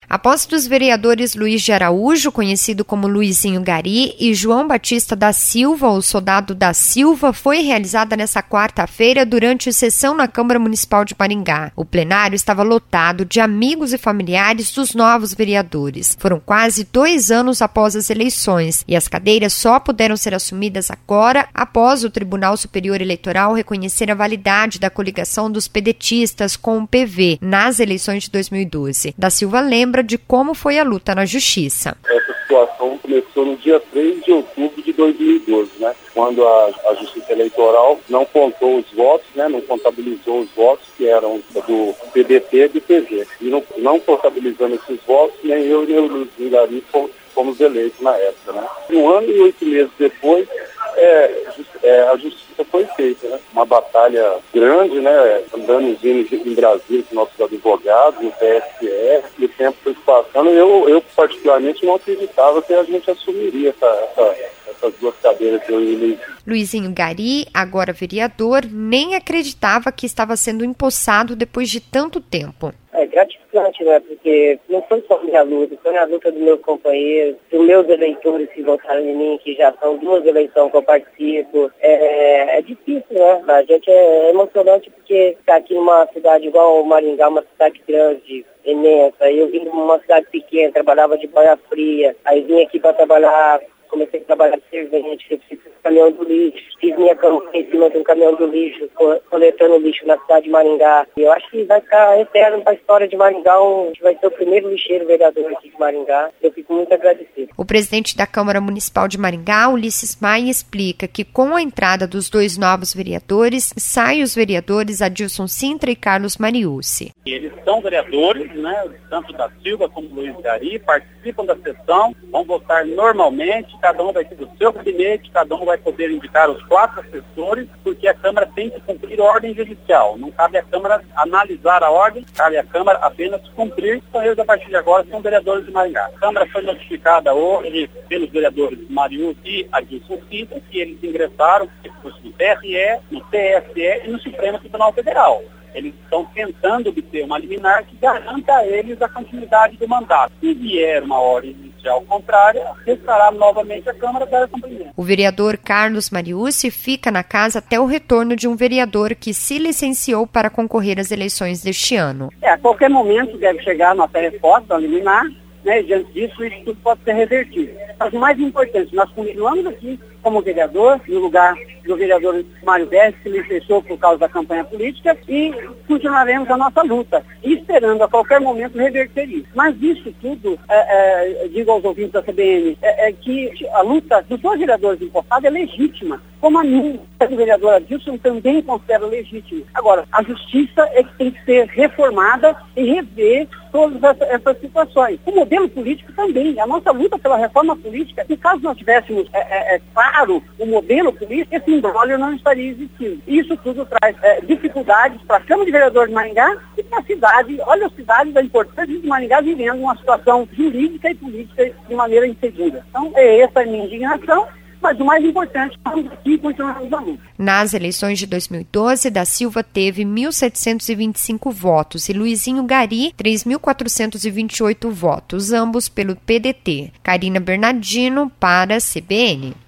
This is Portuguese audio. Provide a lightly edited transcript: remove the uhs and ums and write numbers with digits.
Aposta dos vereadores Luiz de Araújo, conhecido como Luizinho Gari, e João Batista da Silva, o Soldado da Silva, foi realizada nesta quarta-feira durante a sessão na Câmara Municipal de Maringá. O plenário estava lotado de amigos e familiares dos novos vereadores. Foram quase 2 anos após as eleições e as cadeiras só puderam ser assumidas agora após o Tribunal Superior Eleitoral reconhecer a validade da coligação dos pedetistas com o PV nas eleições de 2012. Da Silva lembra de como foi a luta na Justiça. Essa situação começou no dia 3 de outubro de 2012, quando a Justiça Eleitoral não contou os votos, não contabilizou os votos que eram do PDT e do PV. E não contabilizando esses votos, nem eu nem o Luizinho Gari fomos eleitos na época. 1 ano e 8 meses depois, a justiça foi feita, Uma batalha grande, andando em Brasília com nossos advogados, no TSE, e o tempo foi passando. Eu particularmente não acreditava que a gente assumiria essas 2 cadeiras que eu elegi. Luizinho Gari, agora vereador, nem acreditava que estava sendo empossado depois de tanto tempo. É gratificante, porque não foi só minha luta, foi a luta dos meus companheiros, dos meus eleitores que votaram em mim, que já são 2 eleições que eu participo. É difícil, A gente é emocionante porque estar aqui numa cidade igual Maringá, uma cidade grande, imensa. Eu vim de uma cidade pequena, trabalhava de boia fria, aí vim aqui para trabalhar. Comecei a trabalhar de servente, fiz caminhão do lixo, fiz minha cama em cima de um caminhão do lixo, coletando lixo na cidade de Maringá. E eu acho que vai ficar eterno para a história de Maringá, que vai ser o primeiro lixeiro vereador aqui de Maringá. Eu fico muito agradecido. O presidente da Câmara Municipal de Maringá, Ulisses Maia, explica que com a entrada dos 2 novos vereadores, saem os vereadores Adilson Sintra e Carlos Mariucci. Eles são vereadores, tanto da Silva como do Luiz Gari, participam da sessão, vão votar normalmente. Cada um vai ter o seu gabinete, cada um vai poder indicar os 4 assessores, porque a Câmara tem que cumprir ordem judicial. Não cabe à Câmara analisar a ordem, cabe à Câmara apenas cumprir. Então eles, a partir de agora, são vereadores de Maringá. A Câmara foi notificada hoje pelos vereadores Mariucci e Adilson Sintra, que eles ingressaram no TRE, no TSE e no Supremo Tribunal Federal. Eles estão tentando obter uma liminar que garanta a eles a continuidade do mandato. Se vier uma ordem judicial contrária, restará novamente a Câmara dar cumprimento. O vereador Carlos Mariucci fica na casa até o retorno de um vereador que se licenciou para concorrer às eleições deste ano. A qualquer momento deve chegar a nossa resposta a liminar, e diante disso isso tudo pode ser revertido. Mas o mais importante, nós continuamos aqui como vereador, no lugar do vereador Mário Berres, que se licenciou por causa da campanha política, e continuaremos a nossa luta, esperando a qualquer momento reverter isso. Mas isso tudo, digo aos ouvintes da CBN, que a luta dos 2 vereadores empossados é legítima, como a minha, o vereador Adilson, também considera legítima. Agora, a justiça é que tem que ser reformada e rever todas essas situações. O modelo político também, a nossa luta pela reforma política, se caso nós tivéssemos claro o modelo político, esse imbróglio não estaria existindo. Isso tudo traz dificuldades para a Câmara de Vereadores de Maringá e para a cidade. Olha a cidade da importância de Maringá vivendo uma situação jurídica e política de maneira insegura. Então, essa é a minha indignação. Mas o mais importante, estamos aqui e continuamos a luta. Nas eleições de 2012, da Silva teve 1.725 votos e Luizinho Gari 3.428 votos, ambos pelo PDT. Karina Bernardino para a CBN.